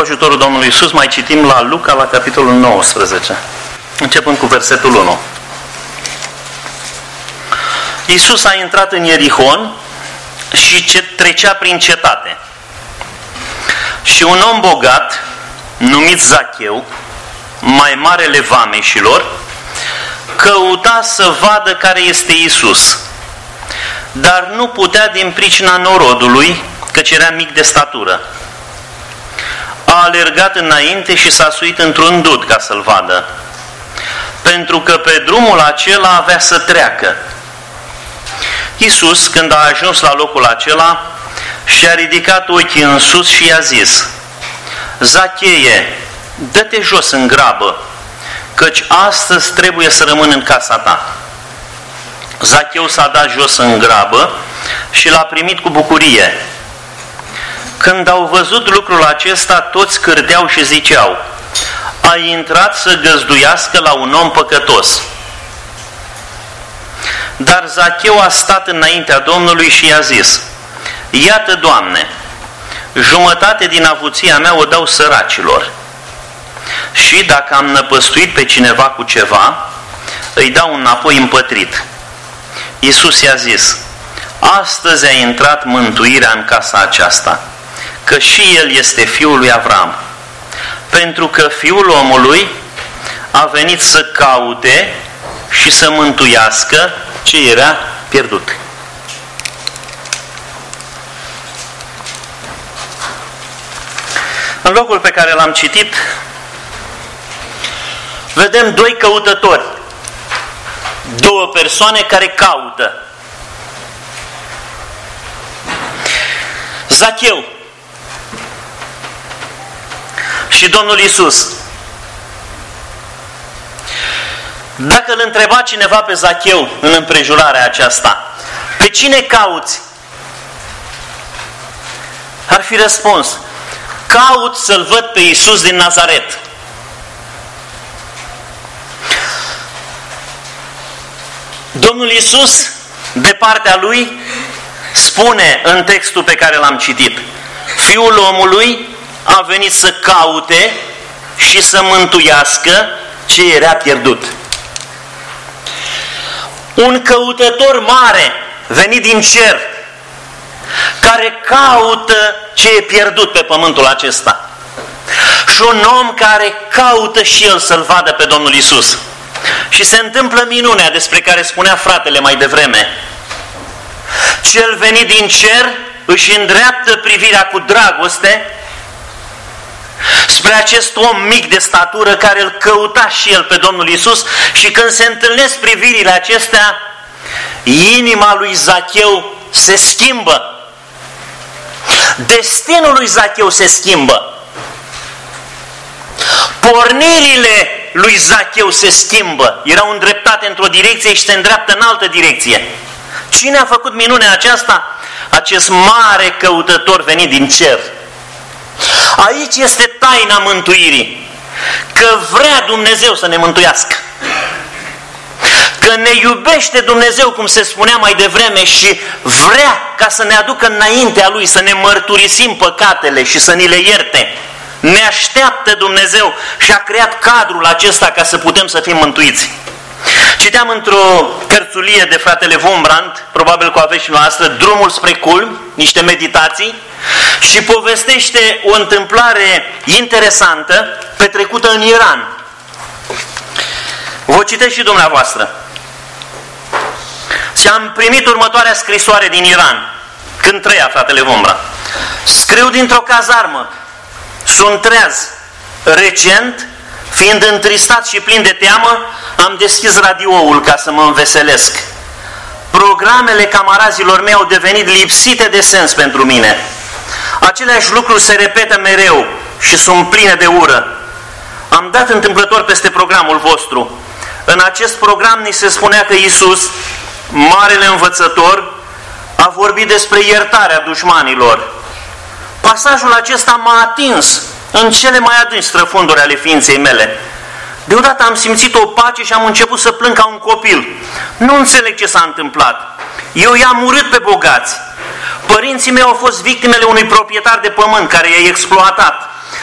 ajutorul Domnului Iisus mai citim la Luca, la capitolul 19, începând cu versetul 1. Iisus a intrat în Ierihon și trecea prin cetate. Și un om bogat, numit Zacheu, mai marele vameșilor, căuta să vadă care este Iisus, dar nu putea din pricina norodului, căci era mic de statură. A alergat înainte și s-a suit într-un dud ca să-l vadă, pentru că pe drumul acela avea să treacă. Iisus, când a ajuns la locul acela, și-a ridicat ochii în sus și i-a zis: Zacheie, dă-te jos în grabă, căci astăzi trebuie să rămân în casa ta. Zacheu s-a dat jos în grabă și l-a primit cu bucurie. Când au văzut lucrul acesta, toți cârteau și ziceau: a intrat să găzduiască la un om păcătos. Dar Zacheu a stat înaintea Domnului și i-a zis: Iată, Doamne, jumătate din avuția mea o dau săracilor. Și dacă am năpăstuit pe cineva cu ceva, îi dau înapoi împătrit. Iisus i-a zis: astăzi a intrat mântuirea în casa aceasta, că și el este fiul lui Avram, pentru că Fiul omului a venit să caute și să mântuiască ce era pierdut. În locul pe care l-am citit, vedem doi căutători, două persoane care caută. Zacheu și Domnul Iisus. Dacă îl întreba cineva pe Zacheu în împrejurarea aceasta: pe cine cauți? Ar fi răspuns: caut să-L văd pe Iisus din Nazaret. Domnul Iisus, de partea Lui, spune în textul pe care l-am citit: Fiul omului a venit să caute și să mântuiască ce era pierdut. Un căutător mare venit din cer, care caută ce e pierdut pe pământul acesta. Și un om care caută și el să-L vadă pe Domnul Iisus. Și se întâmplă minunea despre care spunea fratele mai devreme. Cel venit din cer își îndreaptă privirea cu dragoste spre acest om mic de statură care îl căuta și el pe Domnul Iisus, și când se întâlnesc privirile acestea, inima lui Zacheu se schimbă. Destinul lui Zacheu se schimbă. Pornirile lui Zacheu se schimbă. Erau îndreptate într-o direcție și se îndreaptă în altă direcție. Cine a făcut minunea aceasta? Acest mare căutător venit din cer. Aici este taina mântuirii. Că vrea Dumnezeu să ne mântuiască. Că ne iubește Dumnezeu, cum se spunea mai devreme, și vrea ca să ne aducă înaintea Lui, să ne mărturisim păcatele și să ni le ierte. Ne așteaptă Dumnezeu și a creat cadrul acesta ca să putem să fim mântuiți. Citeam într-o cărțulie de fratele Wurmbrand, probabil că o aveți și noastră, Drumul spre culmi, niște meditații, și povestește o întâmplare interesantă petrecută în Iran. Vă citesc și dumneavoastră. Și am primit următoarea scrisoare din Iran, când trăia fratele Wurmbrand. Scriu dintr-o cazarmă. Sunt treaz. Recent, fiind întristat și plin de teamă, am deschis radioul ca să mă înveselesc. Programele camarazilor mei au devenit lipsite de sens pentru mine. Aceleași lucruri se repetă mereu și sunt pline de ură. Am dat întâmplător peste programul vostru. În acest program ni se spunea că Iisus, marele învățător, a vorbit despre iertarea dușmanilor. Pasajul acesta m-a atins în cele mai adânci străfunduri ale ființei mele. Deodată am simțit o pace și am început să plâng ca un copil. Nu înțeleg ce s-a întâmplat. Eu i-am urât pe bogați. Părinții mei au fost victimele unui proprietar de pământ care i-a exploatat.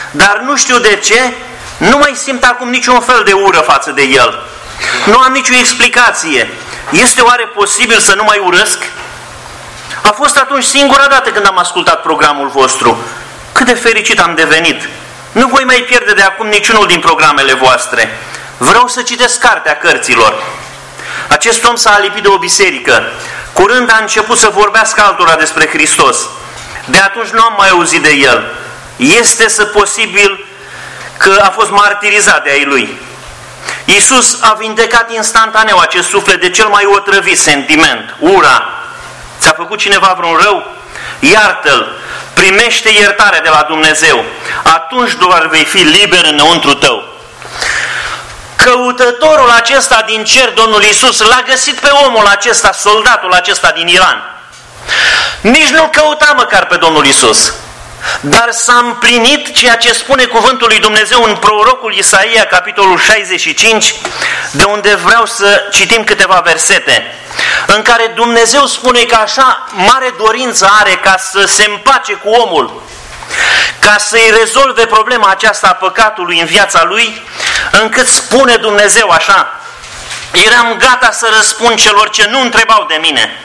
dar nu știu de ce, nu mai simt acum niciun fel de ură față de el. Nu am nicio explicație. Este oare posibil să nu mai urăsc? A fost atunci singura dată când am ascultat programul vostru. Cât de fericit am devenit! Nu voi mai pierde de acum niciunul din programele voastre. Vreau să citesc cartea cărților. Acest om s-a alipit de o biserică. Curând a început să vorbească altora despre Hristos. De atunci nu am mai auzit de el. Este posibil că a fost martirizat de ai lui. Iisus a vindecat instantaneu acest suflet de cel mai otrăvit sentiment, ura. Ți-a făcut cineva vreun rău? Iartă-l, primește iertare de la Dumnezeu. Atunci doar vei fi liber înăuntru tău. Căutătorul acesta din cer, Domnul Iisus, l-a găsit pe omul acesta, soldatul acesta din Iran. Nici nu-l căuta măcar pe Domnul Iisus. Dar s-a împlinit ceea ce spune cuvântul lui Dumnezeu în prorocul Isaia, capitolul 65, de unde vreau să citim câteva versete, în care Dumnezeu spune că așa mare dorință are ca să se împace cu omul, ca să-i rezolve problema aceasta a păcatului în viața lui, încât spune Dumnezeu așa: eram gata să răspund celor ce nu întrebau de mine.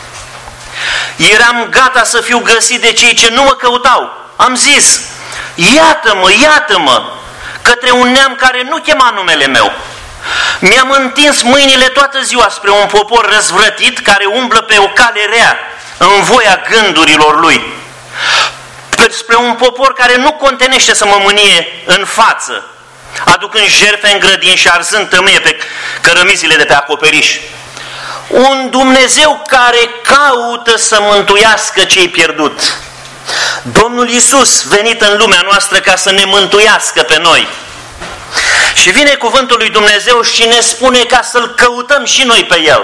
Eram gata să fiu găsit de cei ce nu mă căutau. Am zis: iată-mă, iată-mă, către un neam care nu chema numele meu. Mi-am întins mâinile toată ziua spre un popor răzvrătit care umblă pe o cale rea în voia gândurilor lui. Spre un popor care nu contenește să mă mânie în față, aducând jertfe în grădini și arzând tămâie pe cărămizile de pe acoperiș. Un Dumnezeu care caută să mântuiască ce-i pierdut. Domnul Iisus venit în lumea noastră ca să ne mântuiască pe noi. Și vine cuvântul lui Dumnezeu și ne spune ca să-L căutăm și noi pe El.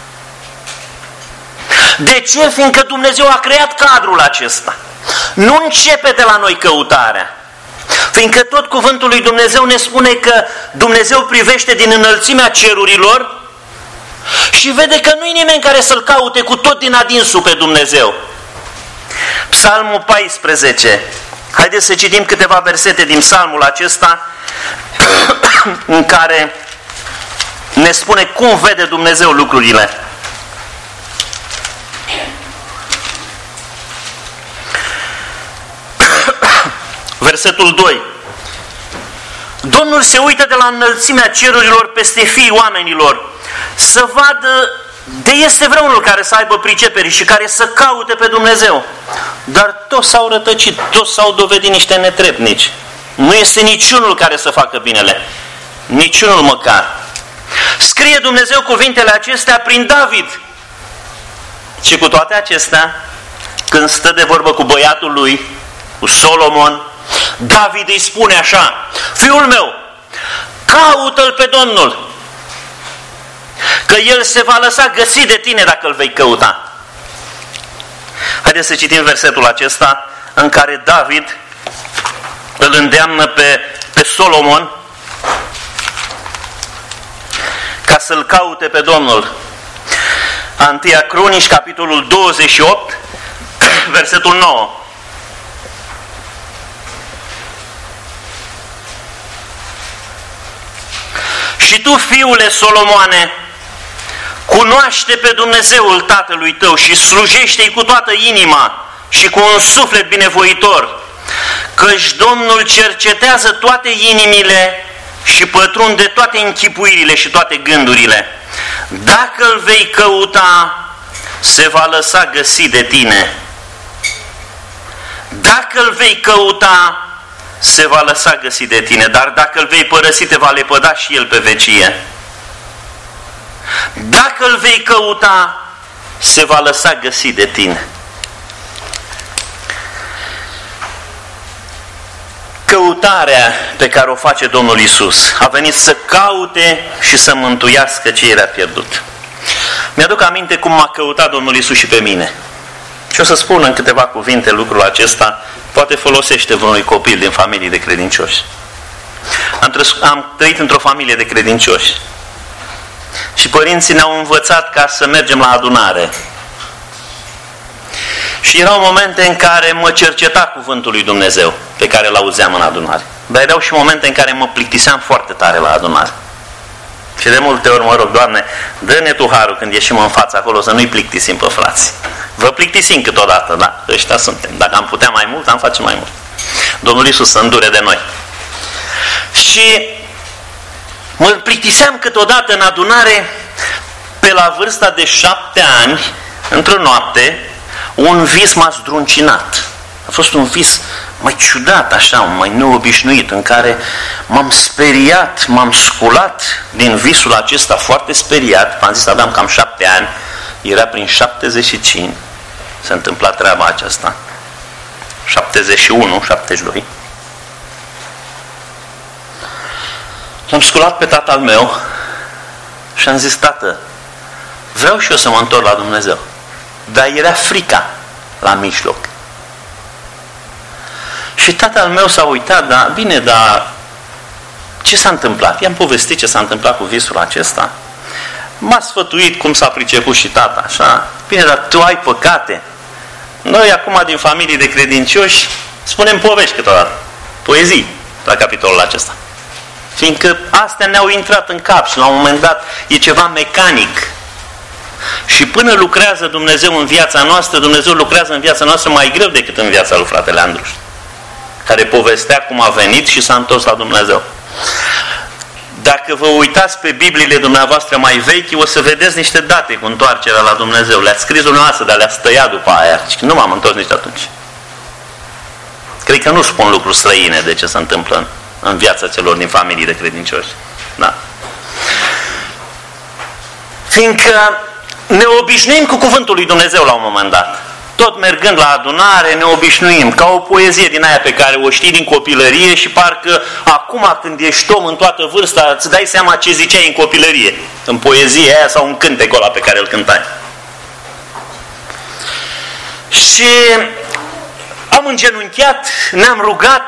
De ce? Fiindcă Dumnezeu a creat cadrul acesta. Nu începe de la noi căutarea. Fiindcă tot cuvântul lui Dumnezeu ne spune că Dumnezeu privește din înălțimea cerurilor și vede că nu-i nimeni care să-L caute cu tot din adinsul pe Dumnezeu. Psalmul 14. Haideți să citim câteva versete din psalmul acesta în care ne spune cum vede Dumnezeu lucrurile. Versetul 2. Domnul se uită de la înălțimea cerurilor peste fiii oamenilor să vadă de este vreunul care să aibă pricepere și care să caute pe Dumnezeu. Dar toți s-au rătăcit, toți s-au dovedit niște netrebnici. Nu este niciunul care să facă binele. Niciunul măcar. Scrie Dumnezeu cuvintele acestea prin David. Și cu toate acestea, când stă de vorbă cu băiatul lui, cu Solomon, David îi spune așa: fiul meu, caută-L pe Domnul, că El se va lăsa găsi de tine dacă Îl vei căuta. Haideți să citim versetul acesta în care David îl îndeamnă pe Solomon ca să-L caute pe Domnul. 1 Cronici, capitolul 28, versetul 9. Și tu, fiule Solomoane, cunoaște pe Dumnezeul tatălui tău și slujește-i cu toată inima și cu un suflet binevoitor, căci Domnul cercetează toate inimile și pătrunde toate închipuirile și toate gândurile. Dacă îl vei căuta, se va lăsa găsi de tine. Dacă îl vei căuta, se va lăsa găsi de tine, dar dacă îl vei părăsi, te va lepăda și el pe vecie. Dacă îl vei căuta, se va lăsa găsi de tine. Căutarea pe care o face Domnul Iisus a venit să caute și să mântuiască ce era pierdut. Mi-aduc aminte cum m-a căutat Domnul Iisus și pe mine. Și o să spun în câteva cuvinte lucrul acesta, poate folosește vreunui copil din familii de credincioși. Am trăit într-o familie de credincioși. Și părinții ne-au învățat ca să mergem la adunare. Și erau momente în care mă cerceta cuvântul lui Dumnezeu pe care îl auzeam în adunare. Dar erau și momente în care mă plictiseam foarte tare la adunare. Și de multe ori mă rog, Doamne, dă-ne Tu harul când ieșim în față acolo să nu-i plictisim pe frați. Vă plictisim câteodată, da, ăștia suntem. Dacă am putea mai mult, am face mai mult. Domnul Iisus să îndure de noi. Și mă plictiseam câteodată în adunare. Pe la vârsta de 7 ani, într-o noapte, un vis m-a zdruncinat. A fost un vis mai ciudat, așa, mai neobișnuit, în care m-am speriat, m-am sculat din visul acesta foarte speriat. V-am zis, aveam cam 7 ani, era prin 75, s-a întâmplat treaba aceasta. 71, 72. L-am sculat pe tatăl meu și am zis, tată, vreau și eu să mă întorc la Dumnezeu. Dar era frica la mijloc. Și tatăl meu s-a uitat, dar bine, dar ce s-a întâmplat? I-am povestit ce s-a întâmplat cu visul acesta. M-a sfătuit cum s-a priceput și tata, așa. Bine, dar tu ai păcate. Noi acum din familii de credincioși spunem povești câteodată. Poezii la capitolul acesta. Fiindcă astea ne-au intrat în cap și la un moment dat e ceva mecanic. Și până lucrează Dumnezeu în viața noastră, Dumnezeu lucrează în viața noastră mai greu decât în viața lui fratele Andruș, care povestea cum a venit și s-a întors la Dumnezeu. Dacă vă uitați pe Bibliile dumneavoastră mai vechi, o să vedeți niște date cu întoarcerea la Dumnezeu. Le-ați scris dumneavoastră, dar le-ați tăiat după aia. Și nu m-am întors nici atunci. Cred că nu spun lucruri străine de ce se întâmplă în viața celor din familii de credincioși. Da. Fiindcă ne obișnuim cu cuvântul lui Dumnezeu la un moment dat. Tot mergând la adunare ne obișnuim, ca o poezie din aia pe care o știi din copilărie și parcă acum când ești om în toată vârsta îți dai seama ce ziceai în copilărie, în poezie aia sau în cântecul ăla pe care îl cântai. Și am îngenunchiat, ne-am rugat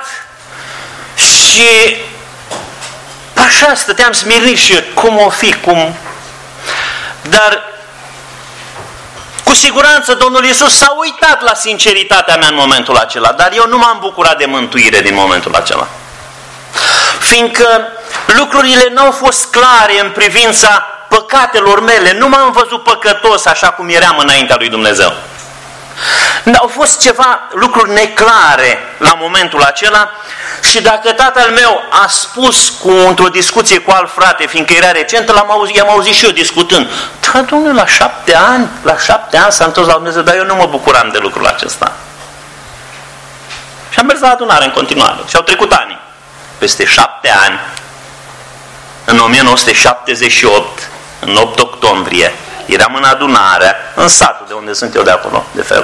și așa stăteam smirnit și cum o fi, cum... Dar cu siguranță Domnul Iisus s-a uitat la sinceritatea mea în momentul acela, dar eu nu m-am bucurat de mântuire din momentul acela. Fiindcă lucrurile n-au fost clare în privința păcatelor mele, nu m-am văzut păcătos așa cum eram înaintea lui Dumnezeu. Au fost ceva lucruri neclare la momentul acela și dacă tatăl meu a spus într-o discuție cu alt frate, fiindcă era recent, i-am auzit și eu discutând. Da, domnule, la 7 ani s-a întors la Dumnezeu, dar eu nu mă bucuram de lucrul acesta. Și am mers la adunare în continuare. Și au trecut ani. Peste 7 ani, în 1978, în 8 octombrie, eram în adunare, în satul de unde sunt eu de acolo, de fel.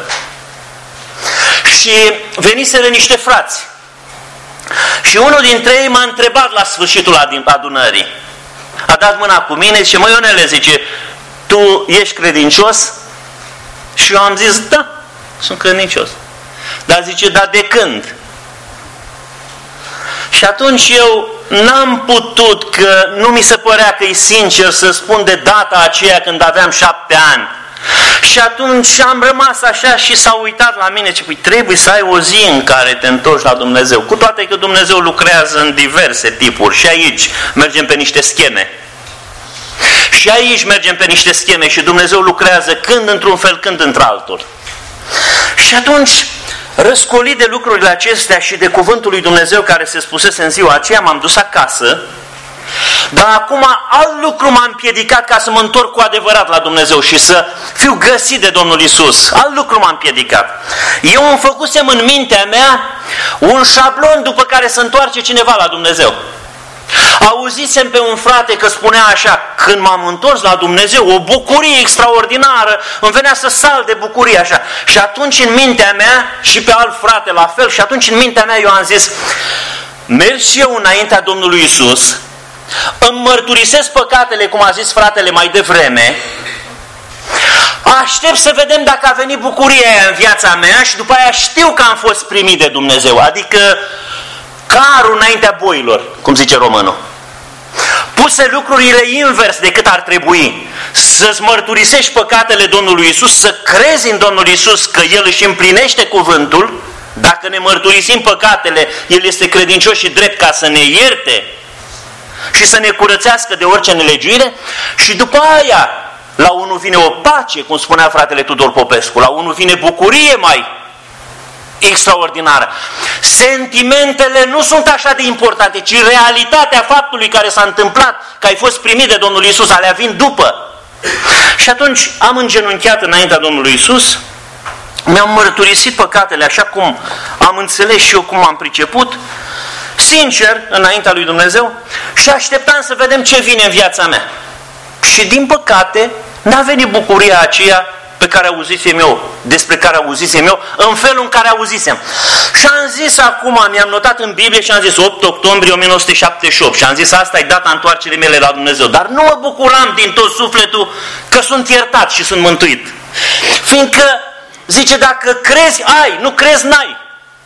Și veniseră niște frați. Și unul dintre ei m-a întrebat la sfârșitul adunării. A dat mâna cu mine și zice, măi Ionele, zice, tu ești credincios? Și eu am zis, da, sunt credincios. Dar zice, dar de când? Și atunci eu n-am putut, că nu mi se părea că e sincer să spun de data aceea când aveam 7 ani. Și atunci am rămas așa și s-a uitat la mine, ce trebuie să ai o zi în care te întorci la Dumnezeu. Cu toate că Dumnezeu lucrează în diverse tipuri și aici mergem pe niște scheme. Și aici mergem pe niște scheme și Dumnezeu lucrează când într-un fel, când într-altul. Și atunci, răscolit de lucrurile acestea și de cuvântul lui Dumnezeu care se spusese în ziua aceea, m-am dus acasă, dar acum alt lucru m-a împiedicat ca să mă întorc cu adevărat la Dumnezeu și să fiu găsit de Domnul Iisus. Alt lucru m-a împiedicat. Eu îmi făcusem în mintea mea un șablon după care să întoarce cineva la Dumnezeu. Auzisem pe un frate că spunea așa, când m-am întors la Dumnezeu, o bucurie extraordinară, îmi venea să sal de bucurie așa. Și atunci în mintea mea, și pe alt frate la fel, și atunci în mintea mea eu am zis, merg și eu înaintea Domnului Iisus, îmi mărturisesc păcatele, cum a zis fratele mai devreme, aștept să vedem dacă a venit bucuria aia în viața mea și după aia știu că am fost primit de Dumnezeu, adică carul înaintea boilor, cum zice românul. Puse lucrurile invers decât ar trebui. să-ți mărturisești păcatele Domnului Iisus, să crezi în Domnul Iisus că El își împlinește cuvântul. Dacă ne mărturisim păcatele, El este credincios și drept ca să ne ierte și să ne curățească de orice nelegiuire. Și după aia, la unul vine o pace, cum spunea fratele Tudor Popescu, la unul vine bucurie mai extraordinară. Sentimentele nu sunt așa de importante, ci realitatea faptului care s-a întâmplat, că ai fost primit de Domnul Iisus, alea vin după. Și atunci am îngenunchiat înaintea Domnului Iisus, mi-am mărturisit păcatele așa cum am înțeles și eu, cum am priceput, sincer, înaintea lui Dumnezeu, și așteptam să vedem ce vine în viața mea. Și din păcate, n-a venit bucuria aceea pe care auzisem eu, despre care auzisem eu, în felul în care auzisem. Și am zis acum, mi-am notat în Biblie și am zis 8 octombrie 1978 și am zis asta e data întoarcerii mele la Dumnezeu. Dar nu mă bucuram din tot sufletul că sunt iertat și sunt mântuit. Fiindcă, zice, dacă crezi, ai, nu crezi, n-ai.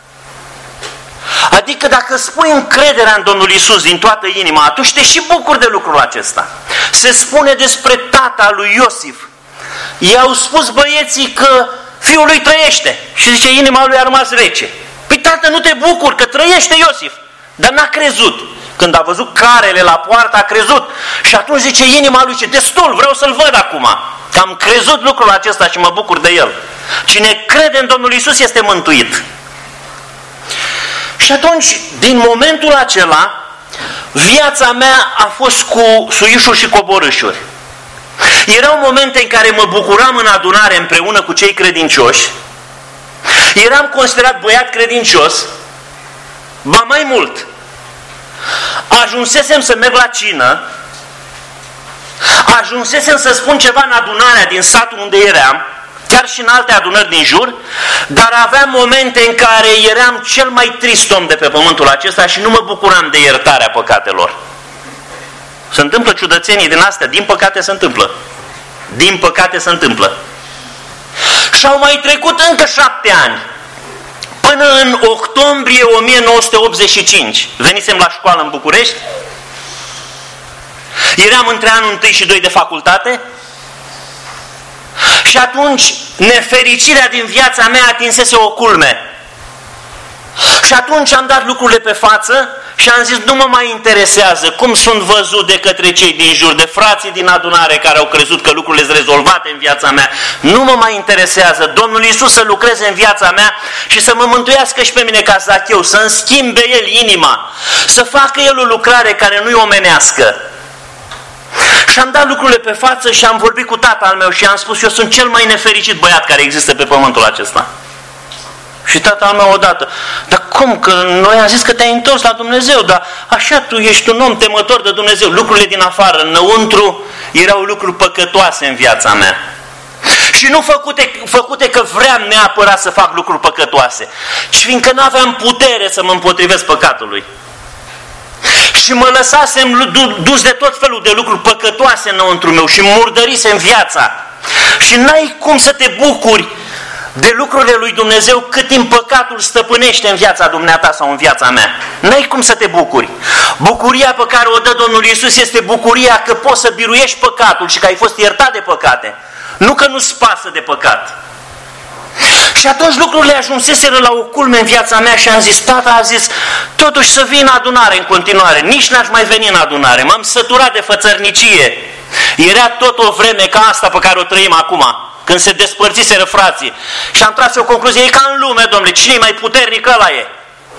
Adică dacă spui încrederea în Domnul Iisus din toată inima, atunci te și bucuri de lucrul acesta. Se spune despre tata lui Iosif. I-au spus băieții că fiul lui trăiește. Și zice, inima lui a rămas rece. Păi tată, nu te bucuri că trăiește Iosif. Dar n-a crezut. Când a văzut carele la poartă, a crezut. Și atunci zice, inima lui, zice, destul, vreau să-l văd acum. Că am crezut lucrul acesta și mă bucur de el. Cine crede în Domnul Iisus este mântuit. Și atunci, din momentul acela, viața mea a fost cu suișuri și coborâșuri. Erau momente în care mă bucuram în adunare împreună cu cei credincioși, eram considerat băiat credincios, ba mai mult, ajunsesem să merg la cină, ajunsesem să spun ceva în adunarea din satul unde eram, chiar și în alte adunări din jur, dar aveam momente în care eram cel mai trist om de pe pământul acesta și nu mă bucuram de iertarea păcatelor. Se întâmplă ciudățenii din astea, din păcate se întâmplă. Din păcate se întâmplă. Și au mai trecut încă 7 ani. Până în octombrie 1985. Venisem la școală în București. Eram între anul 1 și 2 de facultate. Și atunci nefericirea din viața mea atinsese o culme. Și atunci am dat lucrurile pe față și am zis, nu mă mai interesează cum sunt văzut de către cei din jur, de frații din adunare care au crezut că lucrurile sunt rezolvate în viața mea. Nu mă mai interesează. Domnul Iisus să lucreze în viața mea și să mă mântuiască și pe mine ca Zacheu, să-mi schimbe El inima, să facă El o lucrare care nu-i omenească. Și am dat lucrurile pe față și am vorbit cu tatăl meu și am spus, eu sunt cel mai nefericit băiat care există pe pământul acesta. Și tatăl meu odată, dar cum? Că noi am zis că te-ai întors la Dumnezeu, dar așa tu ești un om temător de Dumnezeu. Lucrurile din afară, înăuntru, erau lucruri păcătoase în viața mea. Și nu făcute că vreau neapărat să fac lucruri păcătoase, ci fiindcă nu aveam putere să mă împotrivesc păcatului. Și mă lăsasem dus de tot felul de lucruri păcătoase înăuntru meu și murdărisem viața. Și n-ai cum să te bucuri de lucrurile lui Dumnezeu cât timp păcatul stăpânește în viața dumneata sau în viața mea. N-ai cum să te bucuri. Bucuria pe care o dă Domnul Iisus este bucuria că poți să biruiești păcatul și că ai fost iertat de păcate. Nu că nu-ți pasă de păcat. Și atunci lucrurile ajunseseră la o culme în viața mea și am zis, tata a zis, totuși să vin în adunare în continuare. Nici n-aș mai veni în adunare. M-am săturat de fățărnicie. Era tot o vreme ca asta pe care o trăim acum, când se despărțiseră frații. Și am tras o concluzie, e ca în lume, domnule, cine e mai puternic, ăla e.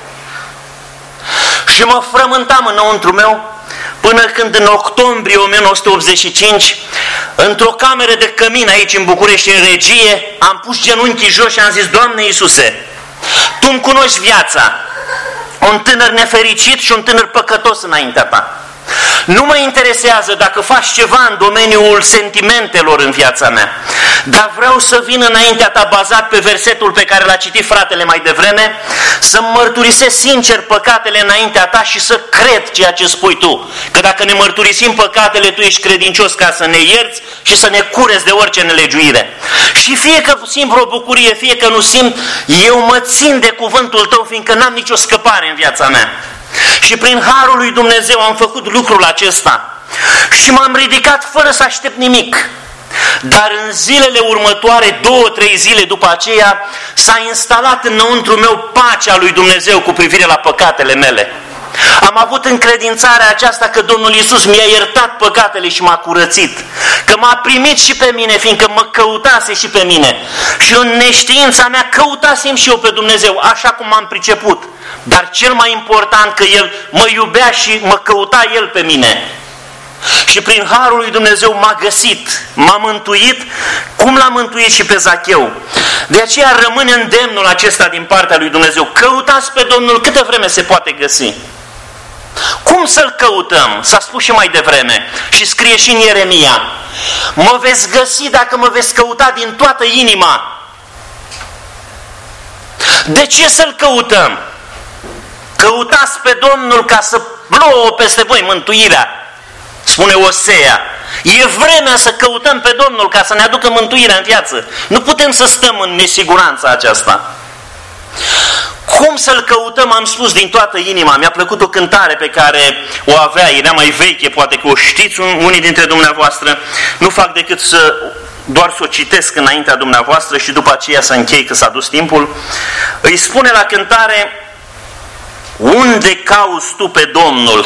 Și mă frământam înăuntru meu, până când în octombrie 1985, într-o cameră de cămin aici în București, în regie, am pus genunchii jos și am zis, Doamne Iisuse, Tu îmi cunoști viața, un tânăr nefericit și un tânăr păcătos înaintea Ta. Nu mă interesează dacă faci ceva în domeniul sentimentelor în viața mea, dar vreau să vin înaintea Ta bazat pe versetul pe care l-a citit fratele mai devreme, să-mi mărturisesc sincer păcatele înaintea Ta și să cred ceea ce spui Tu. Că dacă ne mărturisim păcatele, Tu ești credincios ca să ne ierți și să ne cureți de orice nelegiuire. Și fie că simt vreo bucurie, fie că nu simt, eu mă țin de cuvântul Tău, fiindcă n-am nicio scăpare în viața mea. Și prin harul lui Dumnezeu am făcut lucrul acesta. Și m-am ridicat fără să aștept nimic. Dar în zilele următoare, 2-3 zile după aceea, s-a instalat înăuntru meu pacea lui Dumnezeu cu privire la păcatele mele. Am avut încredințarea aceasta că Domnul Iisus mi-a iertat păcatele și m-a curățit, că m-a primit și pe mine, fiindcă mă căutase și pe mine. Și în neștiința mea căutasem și eu pe Dumnezeu, așa cum m-am priceput. Dar cel mai important, că El mă iubea și mă căuta El pe mine. Și prin harul lui Dumnezeu m-a găsit, m-a mântuit, cum l-a mântuit și pe Zacheu. De aceea rămâne îndemnul acesta din partea lui Dumnezeu: căutați pe Domnul câtă vreme se poate găsi. Cum să-L căutăm? S-a spus și mai devreme și scrie și în Ieremia: mă veți găsi dacă mă veți căuta din toată inima. De ce să-L căutăm? Căutați pe Domnul ca să plouă peste voi mântuirea, spune Osea. E vremea să căutăm pe Domnul ca să ne aducă mântuirea în viață. Nu putem să stăm în nesiguranța aceasta. Cum să-L căutăm? Am spus, din toată inima. Mi-a plăcut o cântare pe care o avea, era mai veche, poate că o știți unii dintre dumneavoastră. Nu fac decât doar să o citesc înaintea dumneavoastră și după aceea să închei, că s-a dus timpul. Îi spune la cântare: unde cauți tu pe Domnul?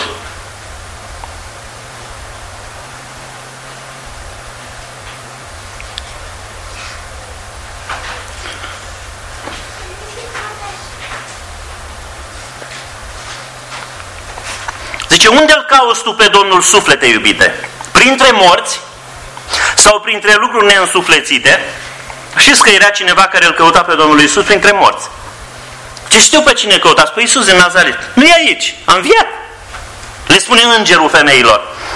Zice, unde îl cauți tu pe Domnul, suflete iubite? Printre morți sau printre lucruri neînsuflețite? Știți că era cineva care îl căuta pe Domnul Iisus printre morți. Ce știu pe cine căutați? Pe Iisus din Nazaret. Nu e aici, a înviat. Le spune îngerul femeilor: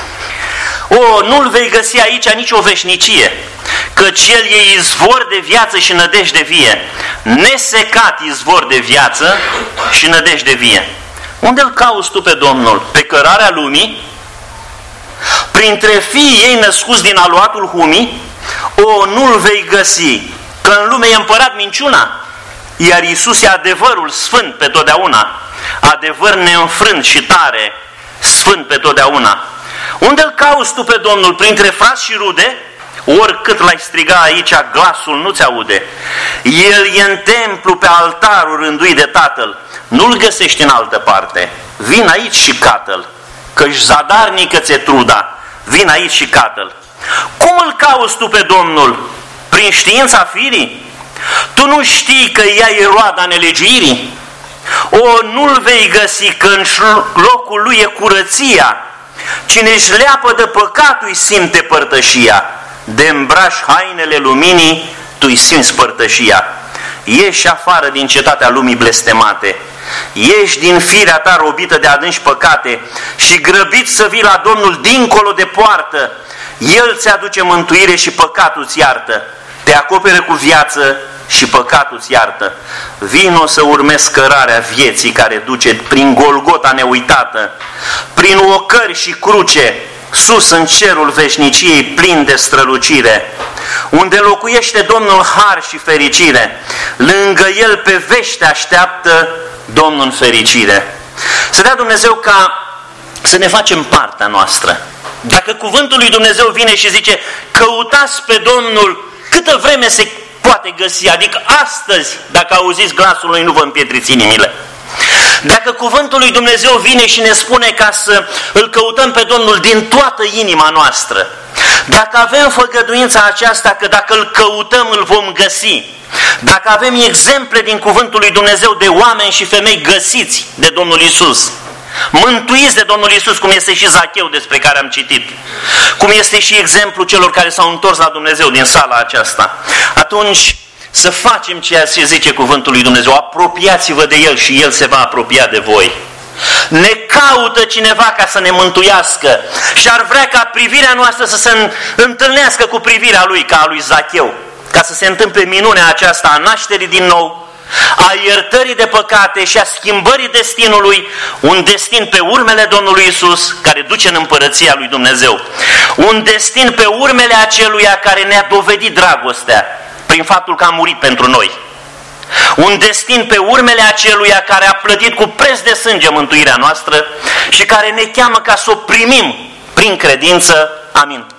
nu-l vei găsi aici nici o veșnicie, căci el e izvor de viață și nădejde vie, nesecat izvor de viață și nădejde vie. Unde îl cauți tu pe Domnul? Pe cărarea lumii? Printre fiii ei născuți din aluatul humii? Nu-l vei găsi, că în lume e împărat minciuna, iar Iisus e adevărul sfânt pe totdeauna, adevăr neînfrânt și tare, sfânt pe totdeauna. Unde îl cauți tu pe Domnul? Printre frați și rude? Oricât l-ai striga aici, glasul nu-ți aude. El e în templu pe altarul rânduit de Tatăl. Nu-l găsești în altă parte. Vin aici și cată-l, că-și zadarnică ți-e truda. Vin aici și cată-l. Cum îl cauți tu pe Domnul? Prin știința firii? Tu nu știi că ea e roada nelegiuirii? Nu-l vei găsi, că în locul lui e curăția. Cine își leapă de păcatul îi simte părtășia. De îmbraci hainele luminii, tu îi simți părtășia. Ieși afară din cetatea lumii blestemate, ieși din firea ta robită de adânci păcate și grăbit să vii la Domnul dincolo de poartă. El ți aduce mântuire și păcatul ți iartă, te acoperă cu viață și păcatul ți iartă. Vino să urmezi cărarea vieții care duce prin Golgota neuitată, prin ocări și cruce, sus în cerul veșniciei plin de strălucire, unde locuiește Domnul har și fericire. Lângă El pe vești așteaptă Domnul în fericire. Să dea Dumnezeu ca să ne facem partea noastră. Dacă cuvântul lui Dumnezeu vine și zice: căutați pe Domnul câtă vreme se poate găsi, adică astăzi, dacă auziți glasul lui, nu vă împietriți inimile. Dacă cuvântul lui Dumnezeu vine și ne spune ca să îl căutăm pe Domnul din toată inima noastră, dacă avem făgăduința aceasta că dacă îl căutăm îl vom găsi, dacă avem exemple din cuvântul lui Dumnezeu de oameni și femei găsiți de Domnul Iisus, mântuiți de Domnul Iisus, cum este și Zacheu despre care am citit, cum este și exemplul celor care s-au întors la Dumnezeu din sala aceasta, atunci să facem ceea ce zice cuvântul lui Dumnezeu: apropiați-vă de El și El se va apropia de voi. Ne caută cineva ca să ne mântuiască și ar vrea ca privirea noastră să se întâlnească cu privirea Lui, ca a lui Zacheu, ca să se întâmple minunea aceasta a nașterii din nou, a iertării de păcate și a schimbării destinului, un destin pe urmele Domnului Iisus care duce în împărăția lui Dumnezeu, un destin pe urmele aceluia care ne-a dovedit dragostea prin faptul că a murit pentru noi, un destin pe urmele aceluia care a plătit cu preț de sânge mântuirea noastră și care ne cheamă ca să o primim prin prin credință. Amin.